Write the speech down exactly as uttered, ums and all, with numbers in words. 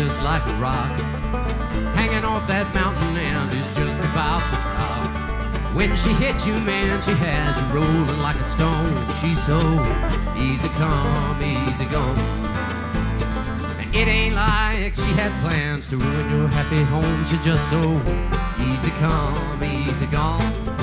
just like a rock, hanging off that mountain and is just about to drop. When she hits you, man, she has you rolling like a stone. She's so easy come, easy gone. And it ain't like she had plans to ruin your happy home. She's just so easy come, easy gone.